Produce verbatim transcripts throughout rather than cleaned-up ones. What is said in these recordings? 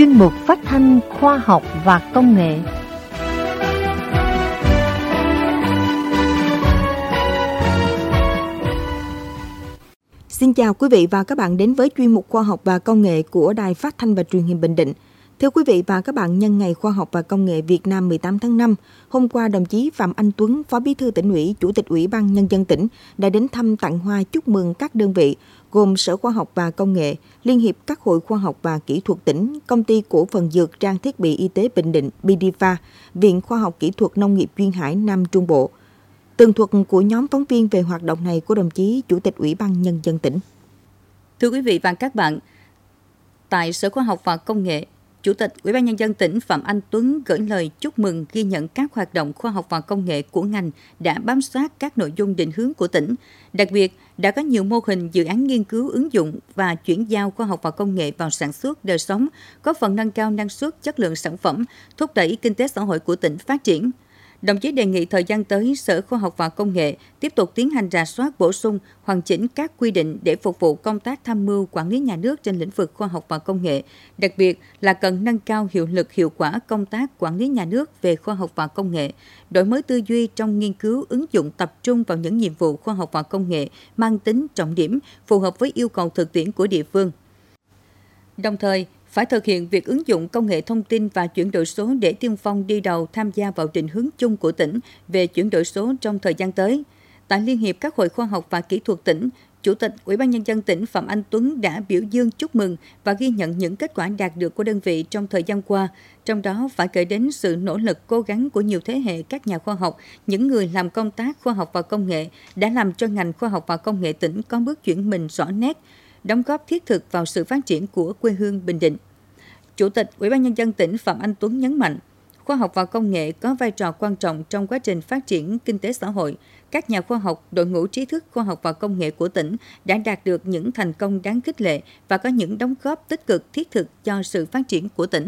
chuyên mục phát thanh khoa học và công nghệ. Xin chào quý vị và các bạn đến với chuyên mục khoa học và công nghệ của Đài Phát thanh và Truyền hình Bình Định. Thưa quý vị và các bạn, nhân ngày Khoa học và Công nghệ Việt Nam mười tám tháng năm, hôm qua đồng chí Phạm Anh Tuấn, Phó Bí thư Tỉnh ủy, Chủ tịch Ủy ban Nhân dân tỉnh đã đến thăm, tặng hoa, chúc mừng các đơn vị gồm Sở Khoa học và Công nghệ, Liên hiệp các hội khoa học và kỹ thuật tỉnh, Công ty cổ phần dược trang thiết bị y tế Bình Định bê đê ép a, Viện Khoa học Kỹ thuật Nông nghiệp Duyên Hải Nam Trung Bộ. Tường thuật của nhóm phóng viên về hoạt động này của đồng chí Chủ tịch Ủy ban Nhân dân tỉnh. Thưa quý vị và các bạn, tại Sở Khoa học và Công nghệ, Chủ tịch Ủy ban Nhân dân tỉnh Phạm Anh Tuấn gửi lời chúc mừng, ghi nhận các hoạt động khoa học và công nghệ của ngành đã bám sát các nội dung định hướng của tỉnh. Đặc biệt, đã có nhiều mô hình dự án nghiên cứu ứng dụng và chuyển giao khoa học và công nghệ vào sản xuất đời sống, góp phần nâng cao năng suất, chất lượng sản phẩm, thúc đẩy kinh tế xã hội của tỉnh phát triển. Đồng chí đề nghị thời gian tới, Sở Khoa học và Công nghệ tiếp tục tiến hành rà soát, bổ sung, hoàn chỉnh các quy định để phục vụ công tác tham mưu quản lý nhà nước trên lĩnh vực khoa học và công nghệ. Đặc biệt là cần nâng cao hiệu lực, hiệu quả công tác quản lý nhà nước về khoa học và công nghệ, đổi mới tư duy trong nghiên cứu ứng dụng, tập trung vào những nhiệm vụ khoa học và công nghệ mang tính trọng điểm, phù hợp với yêu cầu thực tiễn của địa phương. Đồng thời, phải thực hiện việc ứng dụng công nghệ thông tin và chuyển đổi số để tiên phong đi đầu, tham gia vào định hướng chung của tỉnh về chuyển đổi số trong thời gian tới. Tại Liên hiệp các hội khoa học và kỹ thuật tỉnh, Chủ tịch Ủy ban Nhân dân tỉnh Phạm Anh Tuấn đã biểu dương, chúc mừng và ghi nhận những kết quả đạt được của đơn vị trong thời gian qua. Trong đó phải kể đến sự nỗ lực, cố gắng của nhiều thế hệ các nhà khoa học, những người làm công tác khoa học và công nghệ đã làm cho ngành khoa học và công nghệ tỉnh có bước chuyển mình rõ nét, đóng góp thiết thực vào sự phát triển của quê hương Bình Định. Chủ tịch Ủy ban Nhân dân tỉnh Phạm Anh Tuấn nhấn mạnh, khoa học và công nghệ có vai trò quan trọng trong quá trình phát triển kinh tế xã hội. Các nhà khoa học, đội ngũ trí thức khoa học và công nghệ của tỉnh đã đạt được những thành công đáng khích lệ và có những đóng góp tích cực, thiết thực cho sự phát triển của tỉnh.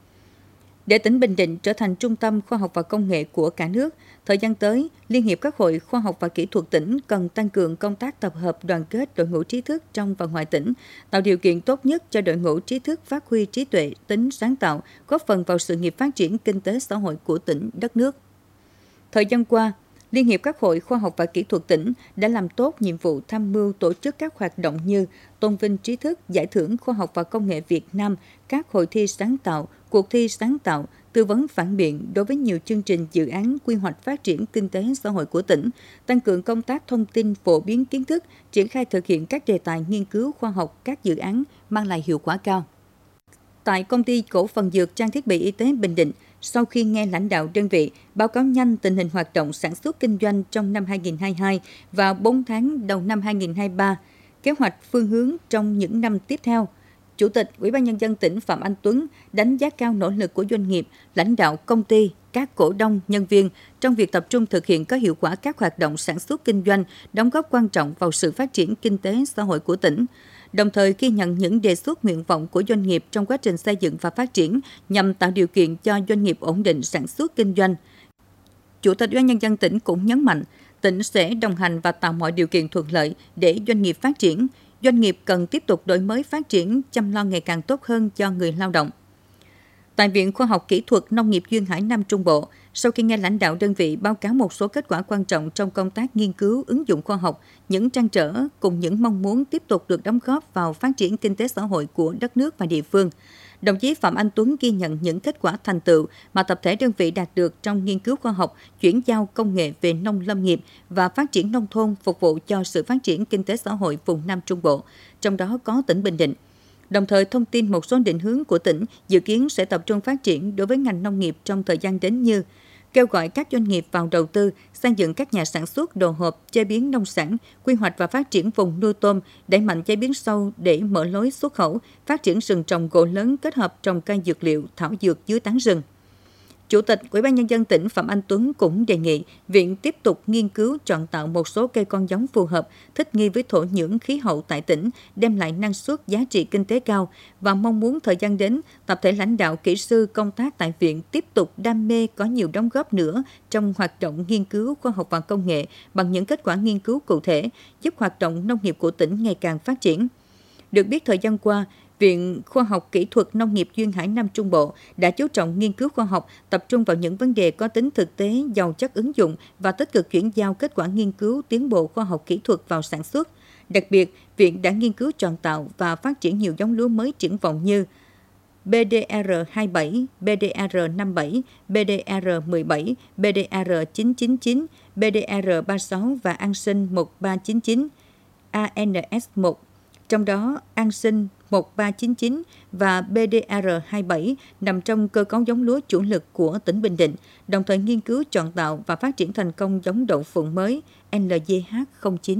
Để tỉnh Bình Định trở thành trung tâm khoa học và công nghệ của cả nước, thời gian tới, Liên hiệp các hội khoa học và kỹ thuật tỉnh cần tăng cường công tác tập hợp, đoàn kết đội ngũ trí thức trong và ngoài tỉnh, tạo điều kiện tốt nhất cho đội ngũ trí thức phát huy trí tuệ, tính sáng tạo, góp phần vào sự nghiệp phát triển kinh tế xã hội của tỉnh, đất nước. Thời gian qua, Liên hiệp các hội khoa học và kỹ thuật tỉnh đã làm tốt nhiệm vụ tham mưu tổ chức các hoạt động như tôn vinh trí thức, giải thưởng khoa học và công nghệ Việt Nam, các hội thi sáng tạo, cuộc thi sáng tạo, tư vấn phản biện đối với nhiều chương trình dự án quy hoạch phát triển kinh tế xã hội của tỉnh, tăng cường công tác thông tin, phổ biến kiến thức, triển khai thực hiện các đề tài nghiên cứu khoa học, các dự án mang lại hiệu quả cao. Tại Công ty cổ phần dược trang thiết bị y tế Bình Định, sau khi nghe lãnh đạo đơn vị báo cáo nhanh tình hình hoạt động sản xuất kinh doanh trong năm hai nghìn không trăm hai mươi hai và bốn tháng đầu năm hai nghìn không trăm hai mươi ba, kế hoạch phương hướng trong những năm tiếp theo, Chủ tịch Ủy ban Nhân dân tỉnh Phạm Anh Tuấn đánh giá cao nỗ lực của doanh nghiệp, lãnh đạo công ty, các cổ đông, nhân viên trong việc tập trung thực hiện có hiệu quả các hoạt động sản xuất kinh doanh, đóng góp quan trọng vào sự phát triển kinh tế xã hội của tỉnh. Đồng thời ghi nhận những đề xuất, nguyện vọng của doanh nghiệp trong quá trình xây dựng và phát triển nhằm tạo điều kiện cho doanh nghiệp ổn định sản xuất kinh doanh. Chủ tịch Ủy ban Nhân dân tỉnh cũng nhấn mạnh, tỉnh sẽ đồng hành và tạo mọi điều kiện thuận lợi để doanh nghiệp phát triển. Doanh nghiệp cần tiếp tục đổi mới phát triển, chăm lo ngày càng tốt hơn cho người lao động. Tại Viện Khoa học Kỹ thuật Nông nghiệp Duyên Hải Nam Trung Bộ, sau khi nghe lãnh đạo đơn vị báo cáo một số kết quả quan trọng trong công tác nghiên cứu, ứng dụng khoa học, những trăn trở cùng những mong muốn tiếp tục được đóng góp vào phát triển kinh tế xã hội của đất nước và địa phương, đồng chí Phạm Anh Tuấn ghi nhận những kết quả thành tựu mà tập thể đơn vị đạt được trong nghiên cứu khoa học, chuyển giao công nghệ về nông lâm nghiệp và phát triển nông thôn, phục vụ cho sự phát triển kinh tế xã hội vùng Nam Trung Bộ, trong đó có tỉnh Bình Định. Đồng thời thông tin một số định hướng của tỉnh dự kiến sẽ tập trung phát triển đối với ngành nông nghiệp trong thời gian đến như kêu gọi các doanh nghiệp vào đầu tư, xây dựng các nhà sản xuất đồ hộp, chế biến nông sản, quy hoạch và phát triển vùng nuôi tôm, đẩy mạnh chế biến sâu để mở lối xuất khẩu, phát triển rừng trồng gỗ lớn kết hợp trồng cây dược liệu, thảo dược dưới tán rừng. Chủ tịch Ủy ban Nhân dân tỉnh Phạm Anh Tuấn cũng đề nghị Viện tiếp tục nghiên cứu chọn tạo một số cây con giống phù hợp, thích nghi với thổ nhưỡng khí hậu tại tỉnh, đem lại năng suất giá trị kinh tế cao và mong muốn thời gian đến, tập thể lãnh đạo kỹ sư công tác tại Viện tiếp tục đam mê có nhiều đóng góp nữa trong hoạt động nghiên cứu khoa học và công nghệ bằng những kết quả nghiên cứu cụ thể, giúp hoạt động nông nghiệp của tỉnh ngày càng phát triển. Được biết thời gian qua, Viện Khoa học Kỹ thuật Nông nghiệp Duyên Hải Nam Trung Bộ đã chú trọng nghiên cứu khoa học, tập trung vào những vấn đề có tính thực tế, giàu chất ứng dụng và tích cực chuyển giao kết quả nghiên cứu tiến bộ khoa học kỹ thuật vào sản xuất. Đặc biệt, Viện đã nghiên cứu chọn tạo và phát triển nhiều giống lúa mới triển vọng như B D R hai mươi bảy, B D R năm mươi bảy, B D R mười bảy, B D R chín chín chín, B D R ba mươi sáu và An Sinh một ba chín chín, A N S một. Trong đó, An Sinh một ba chín chín và B D R hai mươi bảy nằm trong cơ cấu giống lúa chủ lực của tỉnh Bình Định, đồng thời nghiên cứu chọn tạo và phát triển thành công giống đậu phộng mới L G H không chín.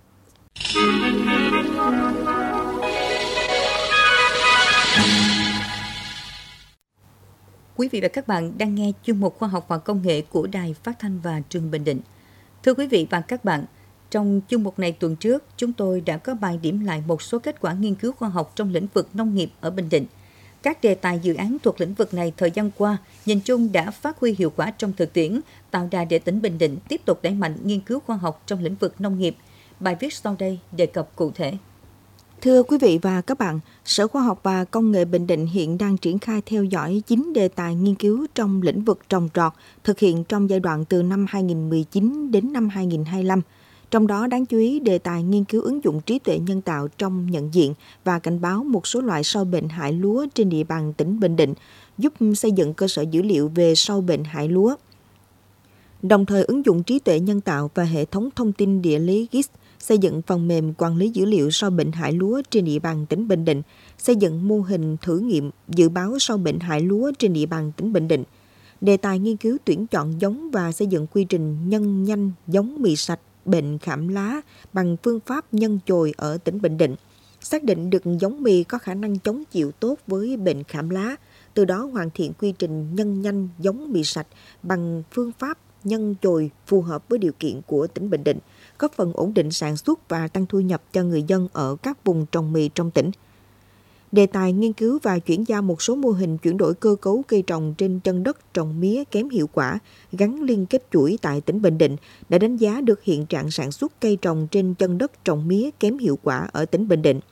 Quý vị và các bạn đang nghe chuyên mục Khoa học và Công nghệ của Đài Phát thanh và Truyền hình Bình Định. Thưa quý vị và các bạn, trong chuyên mục này tuần trước, chúng tôi đã có bài điểm lại một số kết quả nghiên cứu khoa học trong lĩnh vực nông nghiệp ở Bình Định. Các đề tài dự án thuộc lĩnh vực này thời gian qua, nhìn chung đã phát huy hiệu quả trong thực tiễn, tạo đà để tỉnh Bình Định tiếp tục đẩy mạnh nghiên cứu khoa học trong lĩnh vực nông nghiệp. Bài viết sau đây đề cập cụ thể. Thưa quý vị và các bạn, Sở Khoa học và Công nghệ Bình Định hiện đang triển khai theo dõi chín đề tài nghiên cứu trong lĩnh vực trồng trọt, thực hiện trong giai đoạn từ năm hai nghìn không trăm mười chín đến năm hai nghìn không trăm hai mươi lăm. Trong đó đáng chú ý đề tài nghiên cứu ứng dụng trí tuệ nhân tạo trong nhận diện và cảnh báo một số loại sâu bệnh hại lúa trên địa bàn tỉnh Bình Định, giúp xây dựng cơ sở dữ liệu về sâu bệnh hại lúa. Đồng thời ứng dụng trí tuệ nhân tạo và hệ thống thông tin địa lý G I S, xây dựng phần mềm quản lý dữ liệu sâu bệnh hại lúa trên địa bàn tỉnh Bình Định, xây dựng mô hình thử nghiệm dự báo sâu bệnh hại lúa trên địa bàn tỉnh Bình Định. Đề tài nghiên cứu tuyển chọn giống và xây dựng quy trình nhân nhanh giống mì sạch bệnh khảm lá bằng phương pháp nhân chồi ở tỉnh Bình Định. Xác định được giống mì có khả năng chống chịu tốt với bệnh khảm lá, từ đó hoàn thiện quy trình nhân nhanh giống mì sạch bằng phương pháp nhân chồi phù hợp với điều kiện của tỉnh Bình Định, góp phần ổn định sản xuất và tăng thu nhập cho người dân ở các vùng trồng mì trong tỉnh. Đề tài nghiên cứu và chuyển giao một số mô hình chuyển đổi cơ cấu cây trồng trên chân đất trồng mía kém hiệu quả, gắn liên kết chuỗi tại tỉnh Bình Định đã đánh giá được hiện trạng sản xuất cây trồng trên chân đất trồng mía kém hiệu quả ở tỉnh Bình Định.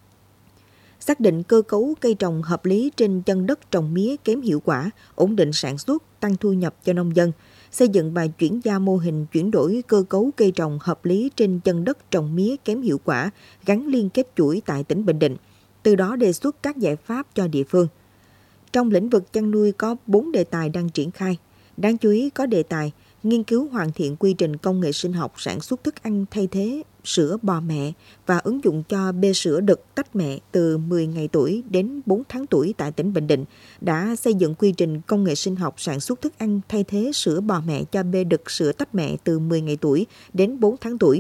Xác định cơ cấu cây trồng hợp lý trên chân đất trồng mía kém hiệu quả, ổn định sản xuất, tăng thu nhập cho nông dân. Xây dựng và chuyển giao mô hình chuyển đổi cơ cấu cây trồng hợp lý trên chân đất trồng mía kém hiệu quả, gắn liên kết chuỗi tại tỉnh Bình Định. Từ đó đề xuất các giải pháp cho địa phương. Trong lĩnh vực chăn nuôi có bốn đề tài đang triển khai. Đáng chú ý có đề tài nghiên cứu hoàn thiện quy trình công nghệ sinh học sản xuất thức ăn thay thế sữa bò mẹ và ứng dụng cho bê sữa đực tách mẹ từ mười ngày tuổi đến bốn tháng tuổi tại tỉnh Bình Định, đã xây dựng quy trình công nghệ sinh học sản xuất thức ăn thay thế sữa bò mẹ cho bê đực sữa tách mẹ từ mười ngày tuổi đến bốn tháng tuổi.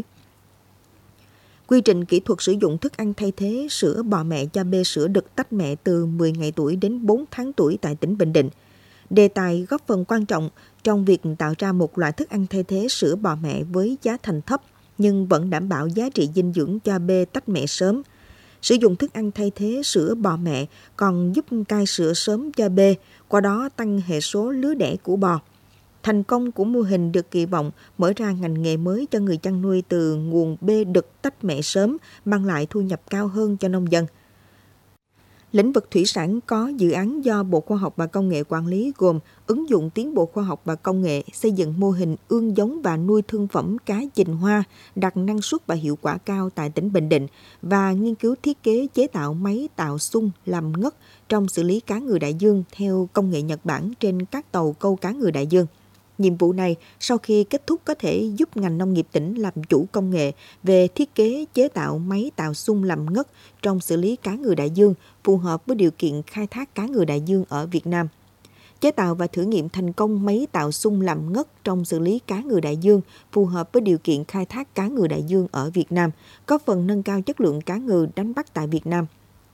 Quy trình kỹ thuật sử dụng thức ăn thay thế sữa bò mẹ cho bê sữa đực tách mẹ từ mười ngày tuổi đến bốn tháng tuổi tại tỉnh Bình Định. Đề tài góp phần quan trọng trong việc tạo ra một loại thức ăn thay thế sữa bò mẹ với giá thành thấp nhưng vẫn đảm bảo giá trị dinh dưỡng cho bê tách mẹ sớm. Sử dụng thức ăn thay thế sữa bò mẹ còn giúp cai sữa sớm cho bê, qua đó tăng hệ số lứa đẻ của bò. Thành công của mô hình được kỳ vọng mở ra ngành nghề mới cho người chăn nuôi từ nguồn bê đực tách mẹ sớm, mang lại thu nhập cao hơn cho nông dân. Lĩnh vực thủy sản có dự án do Bộ Khoa học và Công nghệ quản lý gồm ứng dụng tiến bộ khoa học và công nghệ, xây dựng mô hình ương giống và nuôi thương phẩm cá trình hoa đạt năng suất và hiệu quả cao tại tỉnh Bình Định và nghiên cứu thiết kế chế tạo máy tạo xung làm ngất trong xử lý cá ngừ đại dương theo công nghệ Nhật Bản trên các tàu câu cá ngừ đại dương. Nhiệm vụ này sau khi kết thúc có thể giúp ngành nông nghiệp tỉnh làm chủ công nghệ về thiết kế chế tạo máy tạo xung làm ngất trong xử lý cá ngừ đại dương phù hợp với điều kiện khai thác cá ngừ đại dương ở Việt Nam. Chế tạo và thử nghiệm thành công máy tạo xung làm ngất trong xử lý cá ngừ đại dương phù hợp với điều kiện khai thác cá ngừ đại dương ở Việt Nam, góp phần nâng cao chất lượng cá ngừ đánh bắt tại Việt Nam.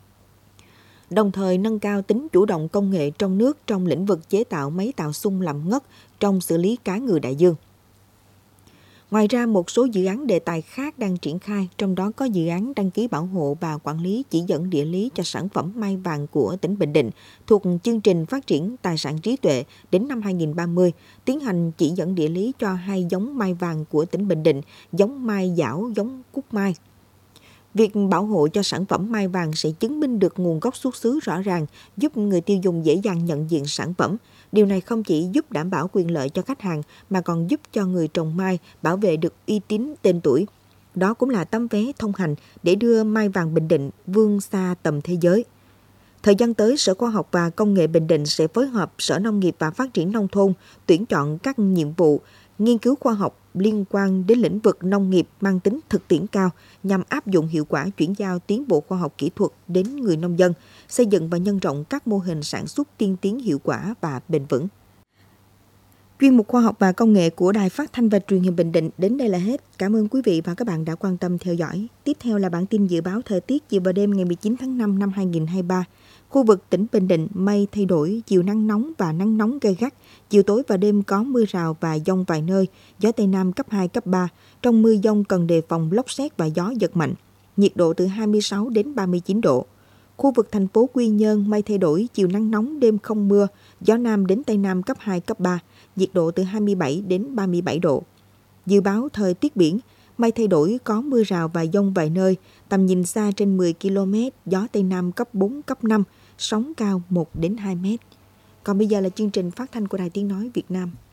Đồng thời nâng cao tính chủ động công nghệ trong nước trong lĩnh vực chế tạo máy tạo xung làm ngất trong xử lý cá ngừ đại dương. Ngoài ra, một số dự án đề tài khác đang triển khai, trong đó có dự án đăng ký bảo hộ và quản lý chỉ dẫn địa lý cho sản phẩm mai vàng của tỉnh Bình Định thuộc chương trình phát triển tài sản trí tuệ đến năm hai nghìn không trăm ba mươi, tiến hành chỉ dẫn địa lý cho hai giống mai vàng của tỉnh Bình Định, giống mai dảo, giống cúc mai. Việc bảo hộ cho sản phẩm mai vàng sẽ chứng minh được nguồn gốc xuất xứ rõ ràng, giúp người tiêu dùng dễ dàng nhận diện sản phẩm. Điều này không chỉ giúp đảm bảo quyền lợi cho khách hàng mà còn giúp cho người trồng mai bảo vệ được uy tín tên tuổi. Đó cũng là tấm vé thông hành để đưa mai vàng Bình Định vươn xa tầm thế giới. Thời gian tới, Sở Khoa học và Công nghệ Bình Định sẽ phối hợp Sở Nông nghiệp và Phát triển Nông thôn tuyển chọn các nhiệm vụ nghiên cứu khoa học liên quan đến lĩnh vực nông nghiệp mang tính thực tiễn cao nhằm áp dụng hiệu quả chuyển giao tiến bộ khoa học kỹ thuật đến người nông dân, xây dựng và nhân rộng các mô hình sản xuất tiên tiến hiệu quả và bền vững. Chuyên mục Khoa học và Công nghệ của Đài Phát thanh và Truyền hình Bình Định đến đây là hết. Cảm ơn quý vị và các bạn đã quan tâm theo dõi. Tiếp theo là bản tin dự báo thời tiết chiều và đêm ngày mười chín tháng năm năm hai nghìn không trăm hai mươi ba. Khu vực tỉnh Bình Định mây thay đổi, chiều nắng nóng và nắng nóng gay gắt, chiều tối và đêm có mưa rào và dông vài nơi, gió Tây Nam cấp hai, cấp ba. Trong mưa dông cần đề phòng lốc sét và gió giật mạnh. Nhiệt độ từ hai mươi sáu đến ba mươi chín độ. Khu vực thành phố Quy Nhơn mây thay đổi, chiều nắng nóng, đêm không mưa, gió Nam đến Tây Nam cấp hai, cấp ba, nhiệt độ từ hai mươi bảy đến ba mươi bảy độ. Dự báo thời tiết biển, mây thay đổi, có mưa rào và dông vài nơi, tầm nhìn xa trên mười ki lô mét, gió Tây Nam cấp bốn, cấp năm, sóng cao một đến hai mét. Còn bây giờ là chương trình phát thanh của Đài Tiếng Nói Việt Nam.